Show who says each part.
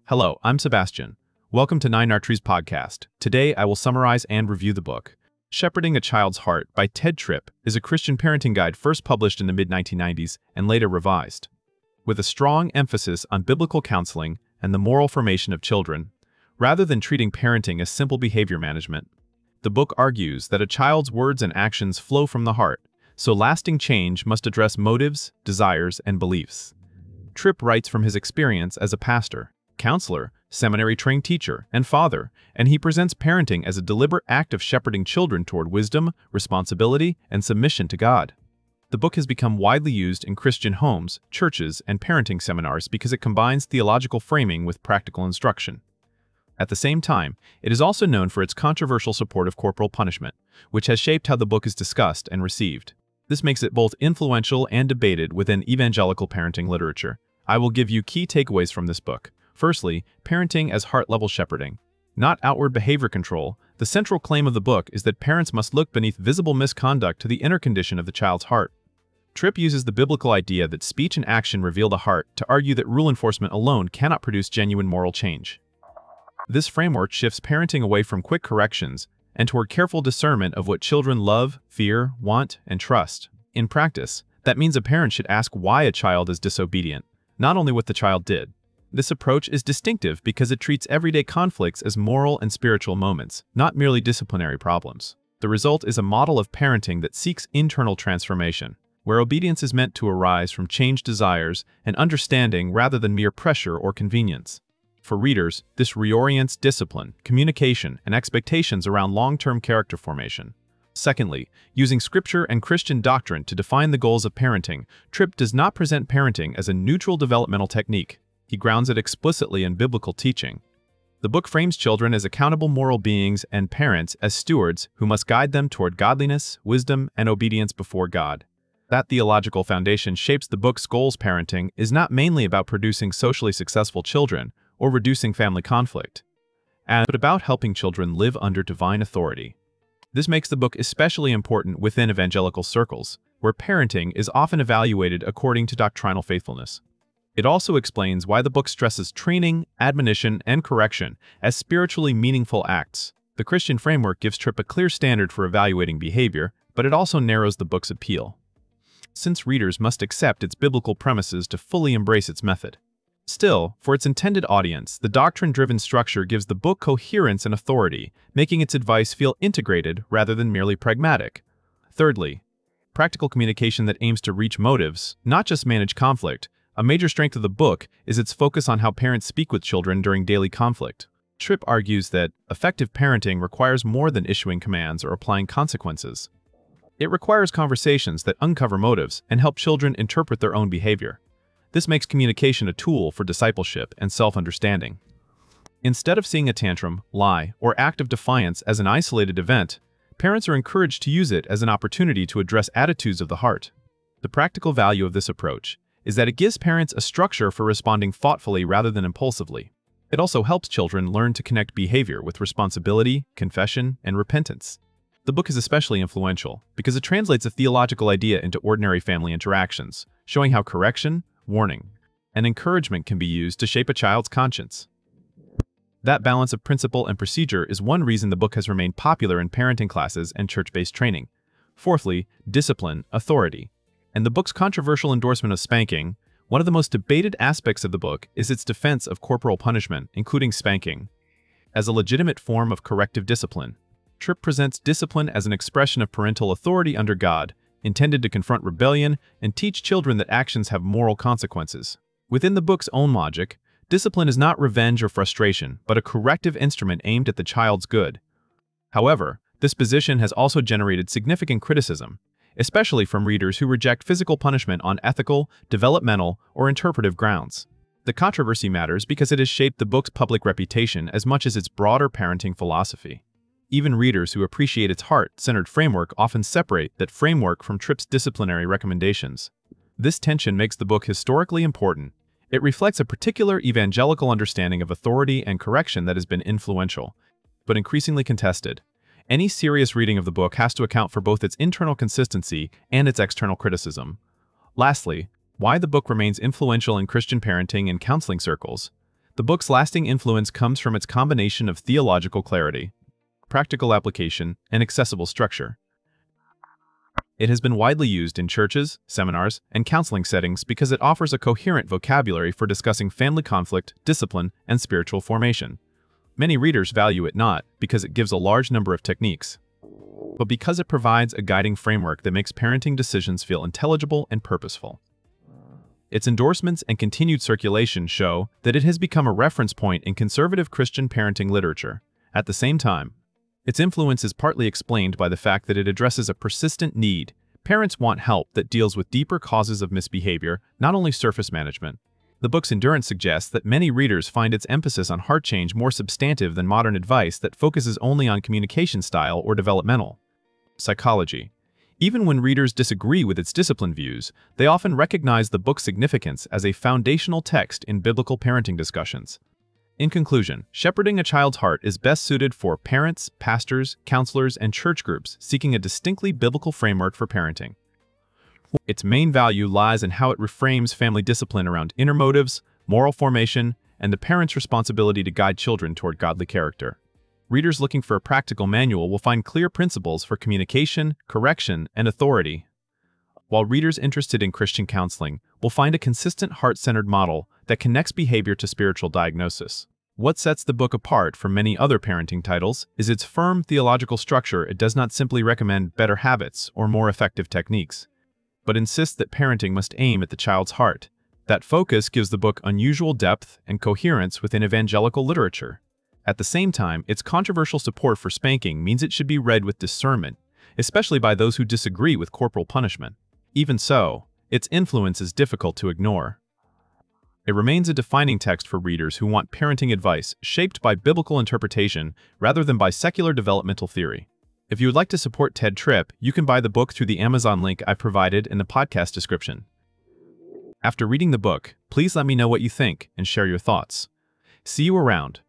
Speaker 1: Hello, I'm Sebastian. Welcome to Nine Arteries Podcast. Today, I will summarize and review the book. Shepherding a Child's Heart by Ted Tripp is a Christian parenting guide first published in the mid-1990s and later revised. With a strong emphasis on biblical counseling and the moral formation of children, rather than treating parenting as simple behavior management, the book argues that a child's words and actions flow from the heart, so lasting change must address motives, desires, and beliefs. Tripp writes from his experience as a pastor, counselor, seminary-trained teacher, and father, and he presents parenting as a deliberate act of shepherding children toward wisdom, responsibility, and submission to God. The book has become widely used in Christian homes, churches, and parenting seminars because it combines theological framing with practical instruction. At the same time, it is also known for its controversial support of corporal punishment, which has shaped how the book is discussed and received. This makes it both influential and debated within evangelical parenting literature. I will give you key takeaways from this book. Firstly, parenting as heart-level shepherding. Not outward behavior control, the central claim of the book is that parents must look beneath visible misconduct to the inner condition of the child's heart. Tripp uses the biblical idea that speech and action reveal the heart to argue that rule enforcement alone cannot produce genuine moral change. This framework shifts parenting away from quick corrections and toward careful discernment of what children love, fear, want, and trust. In practice, that means a parent should ask why a child is disobedient, not only what the child did. This approach is distinctive because it treats everyday conflicts as moral and spiritual moments, not merely disciplinary problems. The result is a model of parenting that seeks internal transformation, where obedience is meant to arise from changed desires and understanding rather than mere pressure or convenience. For readers, this reorients discipline, communication, and expectations around long-term character formation. Secondly, using scripture and Christian doctrine to define the goals of parenting, Tripp does not present parenting as a neutral developmental technique. He grounds it explicitly in biblical teaching. The book frames children as accountable moral beings and parents as stewards who must guide them toward godliness, wisdom, and obedience before God. That theological foundation shapes the book's goals. Parenting is not mainly about producing socially successful children or reducing family conflict, but about helping children live under divine authority. This makes the book especially important within evangelical circles, where parenting is often evaluated according to doctrinal faithfulness. It also explains why the book stresses training, admonition, and correction as spiritually meaningful acts. The Christian framework gives Tripp a clear standard for evaluating behavior, but it also narrows the book's appeal, since readers must accept its biblical premises to fully embrace its method. Still, for its intended audience, the doctrine-driven structure gives the book coherence and authority, making its advice feel integrated rather than merely pragmatic. Thirdly, practical communication that aims to reach motives, not just manage conflict. A major strength of the book is its focus on how parents speak with children during daily conflict. Tripp argues that effective parenting requires more than issuing commands or applying consequences. It requires conversations that uncover motives and help children interpret their own behavior. This makes communication a tool for discipleship and self-understanding. Instead of seeing a tantrum, lie, or act of defiance as an isolated event, parents are encouraged to use it as an opportunity to address attitudes of the heart. The practical value of this approach is that it gives parents a structure for responding thoughtfully rather than impulsively. It also helps children learn to connect behavior with responsibility, confession, and repentance. The book is especially influential because it translates a theological idea into ordinary family interactions, showing how correction, warning, and encouragement can be used to shape a child's conscience. That balance of principle and procedure is one reason the book has remained popular in parenting classes and church-based training. Fourthly, discipline, authority. And the book's controversial endorsement of spanking, one of the most debated aspects of the book is its defense of corporal punishment, including spanking, as a legitimate form of corrective discipline. Tripp presents discipline as an expression of parental authority under God, intended to confront rebellion and teach children that actions have moral consequences. Within the book's own logic, discipline is not revenge or frustration, but a corrective instrument aimed at the child's good. However, this position has also generated significant criticism, especially from readers who reject physical punishment on ethical, developmental, or interpretive grounds. The controversy matters because it has shaped the book's public reputation as much as its broader parenting philosophy. Even readers who appreciate its heart-centered framework often separate that framework from Tripp's disciplinary recommendations. This tension makes the book historically important. It reflects a particular evangelical understanding of authority and correction that has been influential, but increasingly contested. Any serious reading of the book has to account for both its internal consistency and its external criticism. Lastly, why the book remains influential in Christian parenting and counseling circles. The book's lasting influence comes from its combination of theological clarity, practical application, and accessible structure. It has been widely used in churches, seminars, and counseling settings because it offers a coherent vocabulary for discussing family conflict, discipline, and spiritual formation. Many readers value it not because it gives a large number of techniques, but because it provides a guiding framework that makes parenting decisions feel intelligible and purposeful. Its endorsements and continued circulation show that it has become a reference point in conservative Christian parenting literature. At the same time, its influence is partly explained by the fact that it addresses a persistent need. Parents want help that deals with deeper causes of misbehavior, not only surface management. The book's endurance suggests that many readers find its emphasis on heart change more substantive than modern advice that focuses only on communication style or developmental psychology. Even when readers disagree with its discipline views, they often recognize the book's significance as a foundational text in biblical parenting discussions. In conclusion, Shepherding a Child's Heart is best suited for parents, pastors, counselors, and church groups seeking a distinctly biblical framework for parenting. Its main value lies in how it reframes family discipline around inner motives, moral formation, and the parent's responsibility to guide children toward godly character. Readers looking for a practical manual will find clear principles for communication, correction, and authority, while readers interested in Christian counseling will find a consistent heart-centered model that connects behavior to spiritual diagnosis. What sets the book apart from many other parenting titles is its firm theological structure. It does not simply recommend better habits or more effective techniques, but insists that parenting must aim at the child's heart. That focus gives the book unusual depth and coherence within evangelical literature. At the same time, its controversial support for spanking means it should be read with discernment, especially by those who disagree with corporal punishment. Even so, its influence is difficult to ignore. It remains a defining text for readers who want parenting advice shaped by biblical interpretation rather than by secular developmental theory. If you would like to support Ted Tripp, you can buy the book through the Amazon link I've provided in the podcast description. After reading the book, please let me know what you think and share your thoughts. See you around.